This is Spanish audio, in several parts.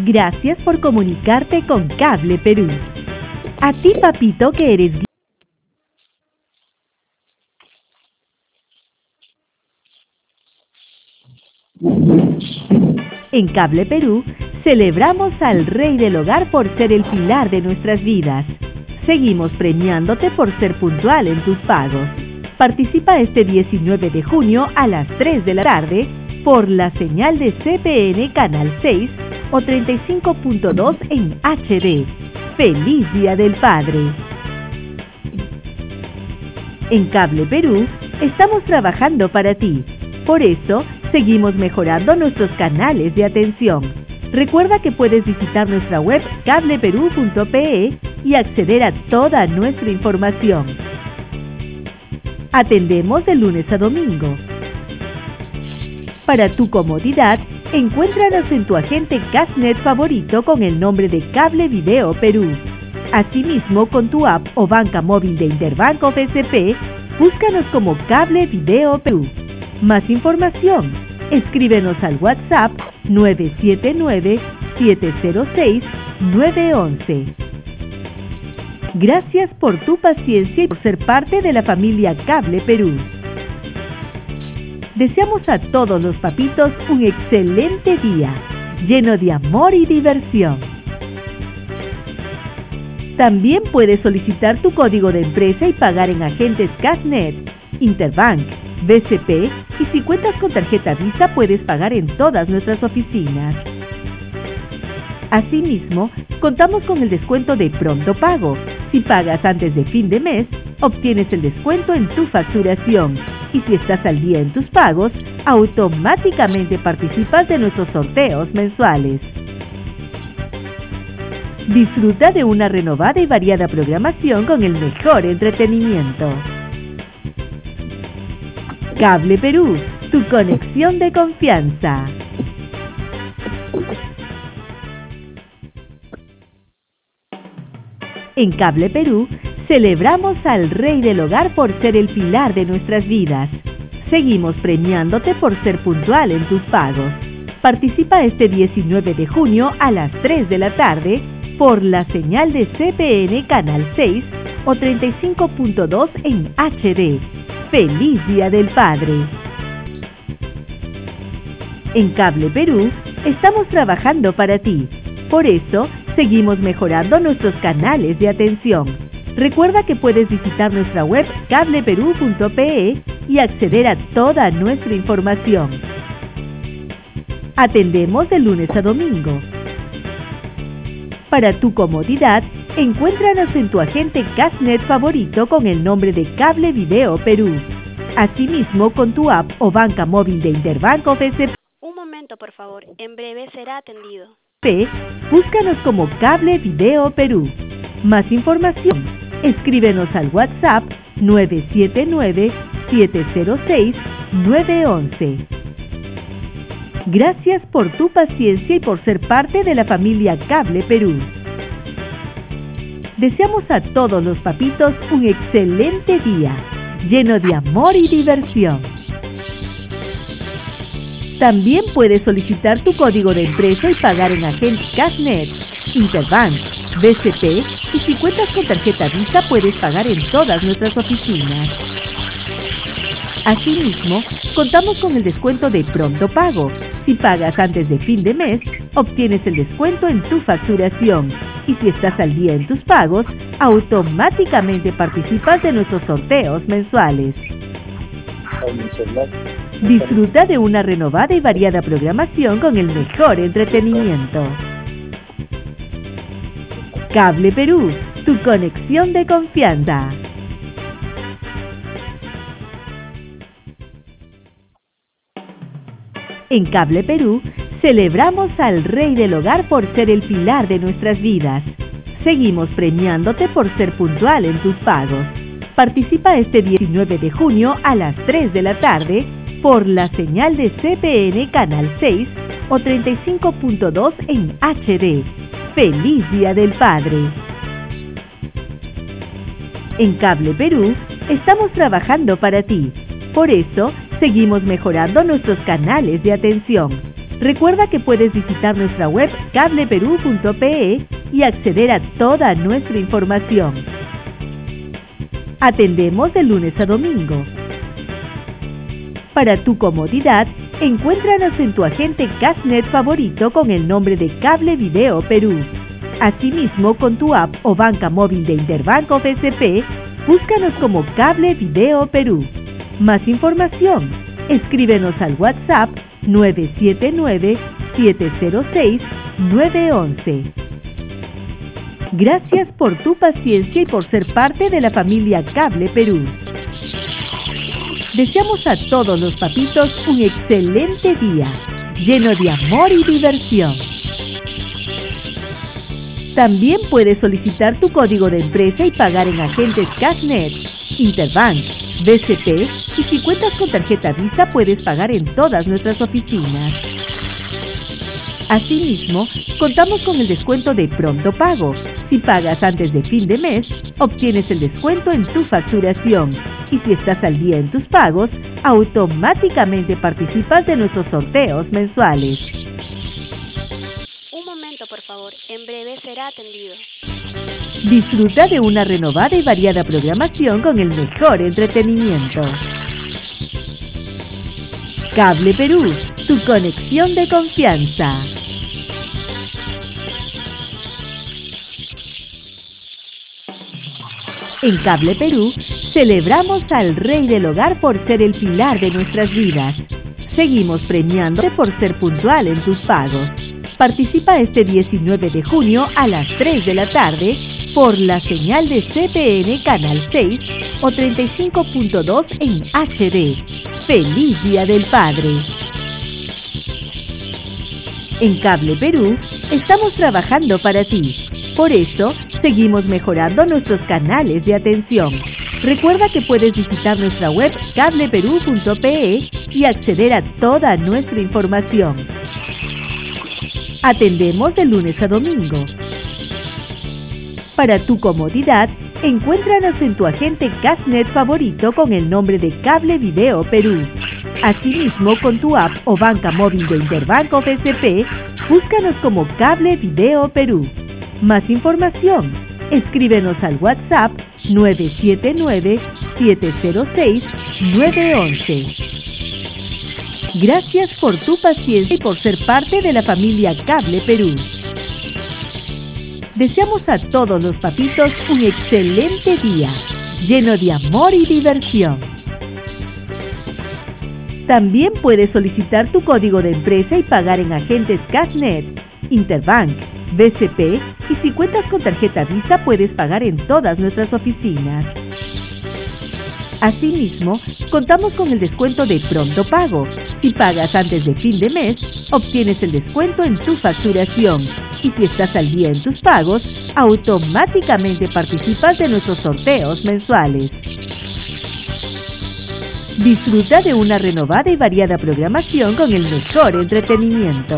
Gracias por comunicarte con Cable Perú. A ti, papito, que eres en Cable Perú, celebramos al Rey del Hogar por ser el pilar de nuestras vidas. Seguimos premiándote por ser puntual en tus pagos. Participa este 19 de junio a las 3 de la tarde por la señal de CPN Canal 6 o 35.2 en HD. ¡Feliz Día del Padre! En Cable Perú, estamos trabajando para ti. Por eso, seguimos mejorando nuestros canales de atención. Recuerda que puedes visitar nuestra web cableperú.pe y acceder a toda nuestra información. Atendemos de lunes a domingo. Para tu comodidad, encuéntranos en tu agente Cashnet favorito con el nombre de Cable Video Perú. Asimismo, con tu app o banca móvil de Interbank o BCP, búscanos como Cable Video Perú. Más información, escríbenos al WhatsApp 979-706-911. Gracias por tu paciencia y por ser parte de la familia Cable Perú. Deseamos a todos los papitos un excelente día, lleno de amor y diversión. También puedes solicitar tu código de empresa y pagar en agentes Cashnet, Interbank, BCP, y si cuentas con tarjeta Visa puedes pagar en todas nuestras oficinas. Asimismo, contamos con el descuento de Pronto Pago. Si pagas antes de fin de mes, obtienes el descuento en tu facturación. Y si estás al día en tus pagos, automáticamente participas de nuestros sorteos mensuales. Disfruta de una renovada y variada programación con el mejor entretenimiento. Cable Perú, tu conexión de confianza. En Cable Perú, celebramos al Rey del Hogar por ser el pilar de nuestras vidas. Seguimos premiándote por ser puntual en tus pagos. Participa este 19 de junio a las 3 de la tarde por la señal de CPN Canal 6 o 35.2 en HD. ¡Feliz Día del Padre! En Cable Perú, estamos trabajando para ti. Por eso, seguimos mejorando nuestros canales de atención. Recuerda que puedes visitar nuestra web cableperú.pe y acceder a toda nuestra información. Atendemos de lunes a domingo. Para tu comodidad, encuéntranos en tu agente Cashnet favorito con el nombre de Cable Video Perú. Asimismo, con tu app o banca móvil de Interbank o BCP. Un momento, por favor. En breve será atendido. Búscanos como Cable Video Perú. Más información, escríbenos al WhatsApp 979-706-911. Gracias por tu paciencia y por ser parte de la familia Cable Perú. Deseamos a todos los papitos un excelente día, lleno de amor y diversión. También puedes solicitar tu código de empresa y pagar en agentes Cashnet, Interbank, BCP, y si cuentas con tarjeta Visa puedes pagar en todas nuestras oficinas. Asimismo, contamos con el descuento de Pronto Pago. Si pagas antes de fin de mes, obtienes el descuento en tu facturación. Y si estás al día en tus pagos, automáticamente participas de nuestros sorteos mensuales. Disfruta de una renovada y variada programación con el mejor entretenimiento. Cable Perú, tu conexión de confianza. En Cable Perú, celebramos al Rey del Hogar por ser el pilar de nuestras vidas. Seguimos premiándote por ser puntual en tus pagos. Participa este 19 de junio a las 3 de la tarde por la señal de CPN Canal 6 o 35.2 en HD. ¡Feliz Día del Padre! En Cable Perú, estamos trabajando para ti. Por eso, seguimos mejorando nuestros canales de atención. Recuerda que puedes visitar nuestra web cableperú.pe y acceder a toda nuestra información. Atendemos de lunes a domingo. Para tu comodidad, encuéntranos en tu agente Cashnet favorito con el nombre de Cable Video Perú. Asimismo, con tu app o banca móvil de Interbanco BCP, búscanos como Cable Video Perú. Más información, escríbenos al WhatsApp 979-706-911. Gracias por tu paciencia y por ser parte de la familia Cable Perú. Deseamos a todos los papitos un excelente día, lleno de amor y diversión. También puedes solicitar tu código de empresa y pagar en agentes Cashnet, Interbank, BCP, y si cuentas con tarjeta Visa puedes pagar en todas nuestras oficinas. Asimismo, contamos con el descuento de Pronto Pago. Si pagas antes de fin de mes, obtienes el descuento en tu facturación. Y si estás al día en tus pagos, automáticamente participas de nuestros sorteos mensuales. Un momento, por favor. En breve será atendido. Disfruta de una renovada y variada programación con el mejor entretenimiento. Cable Perú, tu conexión de confianza. En Cable Perú, celebramos al Rey del Hogar por ser el pilar de nuestras vidas. Seguimos premiándote por ser puntual en tus pagos. Participa este 19 de junio a las 3 de la tarde por la señal de CPN Canal 6 o 35.2 en HD. ¡Feliz Día del Padre! En Cable Perú, estamos trabajando para ti. Por eso, seguimos mejorando nuestros canales de atención. Recuerda que puedes visitar nuestra web cableperú.pe y acceder a toda nuestra información. Atendemos de lunes a domingo. Para tu comodidad, encuéntranos en tu agente Cashnet favorito con el nombre de Cable Video Perú. Asimismo, con tu app o banca móvil de Interbanco BCP, búscanos como Cable Video Perú. Más información, escríbenos al WhatsApp 979-706-911. Gracias por tu paciencia y por ser parte de la familia Cable Perú. Deseamos a todos los papitos un excelente día, lleno de amor y diversión. También puedes solicitar tu código de empresa y pagar en agentes Cashnet, Interbank, BCP, y si cuentas con tarjeta Visa puedes pagar en todas nuestras oficinas. Asimismo, contamos con el descuento de Pronto Pago. Si pagas antes de fin de mes, obtienes el descuento en tu facturación. Y si estás al día en tus pagos, automáticamente participas de nuestros sorteos mensuales. Disfruta de una renovada y variada programación con el mejor entretenimiento.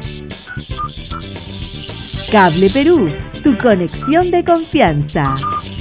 Cable Perú, tu conexión de confianza.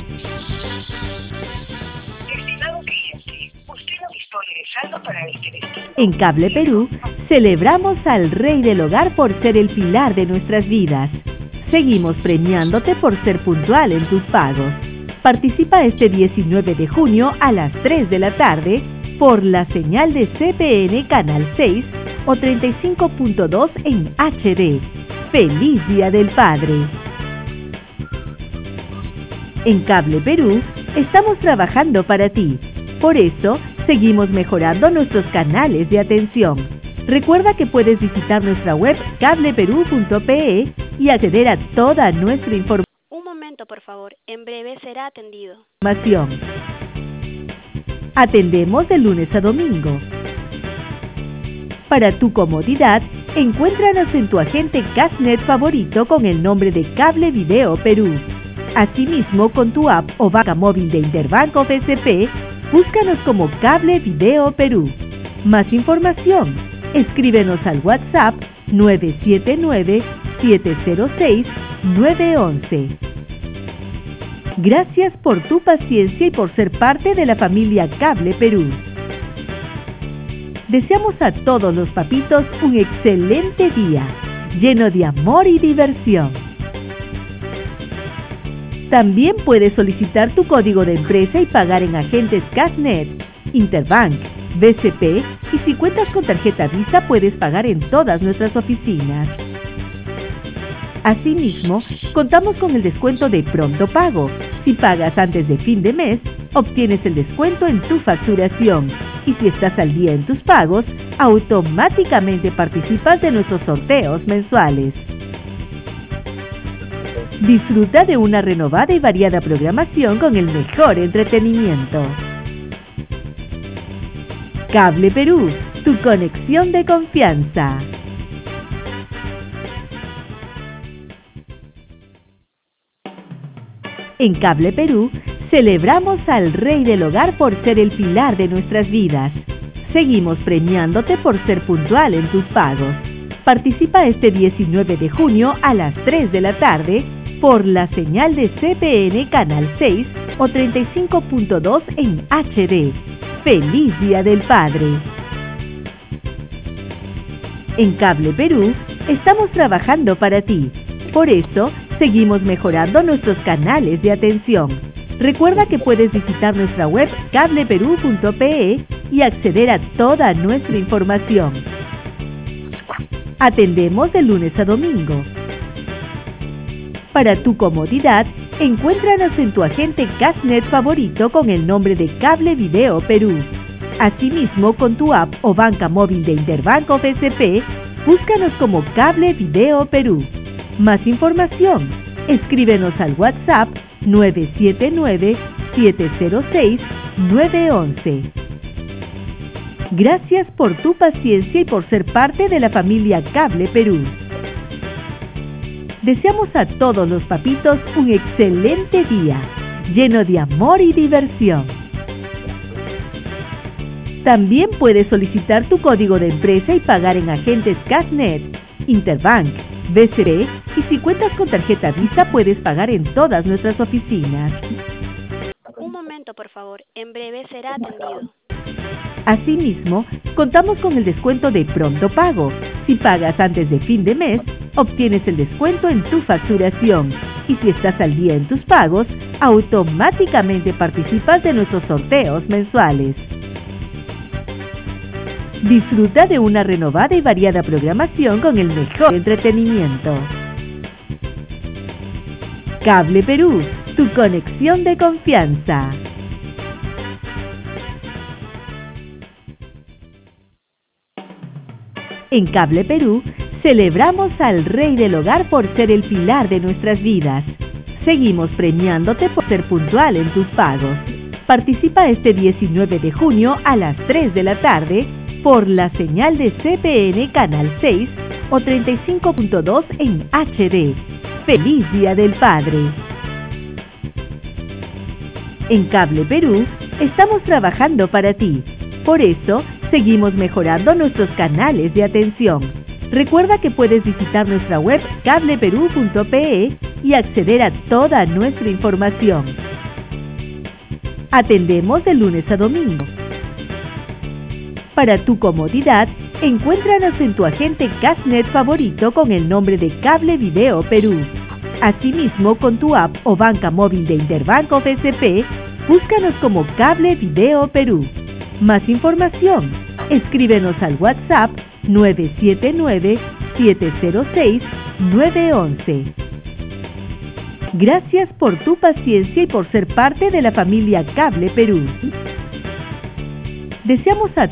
En Cable Perú, celebramos al Rey del Hogar por ser el pilar de nuestras vidas. Seguimos premiándote por ser puntual en tus pagos. Participa este 19 de junio a las 3 de la tarde por la señal de CPN Canal 6 o 35.2 en HD. ¡Feliz Día del Padre! En Cable Perú, estamos trabajando para ti. Por eso, seguimos mejorando nuestros canales de atención. Recuerda que puedes visitar nuestra web cableperú.pe y acceder a toda nuestra información. Un momento, por favor. En breve será atendido. Atendemos de lunes a domingo. Para tu comodidad, encuéntranos en tu agente Cashnet favorito con el nombre de Cable Video Perú. Asimismo, con tu app o banca móvil de Interbanco BCP, búscanos como Cable Video Perú. Más información, escríbenos al WhatsApp 979-706-911. Gracias por tu paciencia y por ser parte de la familia Cable Perú. Deseamos a todos los papitos un excelente día, lleno de amor y diversión. También puedes solicitar tu código de empresa y pagar en agentes Cashnet, Interbank, BCP, y si cuentas con tarjeta Visa puedes pagar en todas nuestras oficinas. Asimismo, contamos con el descuento de Pronto Pago. Si pagas antes de fin de mes, obtienes el descuento en tu facturación. Y si estás al día en tus pagos, automáticamente participas de nuestros sorteos mensuales. Disfruta de una renovada y variada programación con el mejor entretenimiento. Cable Perú, tu conexión de confianza. En Cable Perú, celebramos al Rey del Hogar por ser el pilar de nuestras vidas. Seguimos premiándote por ser puntual en tus pagos. Participa este 19 de junio a las 3 de la tarde por la señal de CPN Canal 6 o 35.2 en HD. ¡Feliz Día del Padre! En Cable Perú, estamos trabajando para ti. Por eso, seguimos mejorando nuestros canales de atención. Recuerda que puedes visitar nuestra web cableperú.pe y acceder a toda nuestra información. Atendemos de lunes a domingo. Para tu comodidad, encuéntranos en tu agente Cashnet favorito con el nombre de Cable Video Perú. Asimismo, con tu app o banca móvil de Interbank o BCP, búscanos como Cable Video Perú. Más información, escríbenos al WhatsApp 979-706-911. Gracias por tu paciencia y por ser parte de la familia Cable Perú. Deseamos a todos los papitos un excelente día, lleno de amor y diversión. También puedes solicitar tu código de empresa y pagar en agentes Cashnet, Interbank, BCP, y si cuentas con tarjeta Visa puedes pagar en todas nuestras oficinas. Un momento, por favor. En breve será atendido. Asimismo, contamos con el descuento de Pronto Pago. Si pagas antes de fin de mes, obtienes el descuento en tu facturación. Y si estás al día en tus pagos, automáticamente participas de nuestros sorteos mensuales. Disfruta de una renovada y variada programación con el mejor entretenimiento. Cable Perú, tu conexión de confianza. En Cable Perú, celebramos al Rey del Hogar por ser el pilar de nuestras vidas. Seguimos premiándote por ser puntual en tus pagos. Participa este 19 de junio a las 3 de la tarde por la señal de CPN Canal 6 o 35.2 en HD. ¡Feliz Día del Padre! En Cable Perú, estamos trabajando para ti. Por eso, seguimos mejorando nuestros canales de atención. Recuerda que puedes visitar nuestra web cableperú.pe y acceder a toda nuestra información. Atendemos de lunes a domingo. Para tu comodidad, encuéntranos en tu agente Cashnet favorito con el nombre de Cable Video Perú. Asimismo, con tu app o banca móvil de Interbank o BCP, búscanos como Cable Video Perú. Más información, escríbenos al WhatsApp 979-706-911. Gracias por tu paciencia y por ser parte de la familia Cable Perú. Deseamos a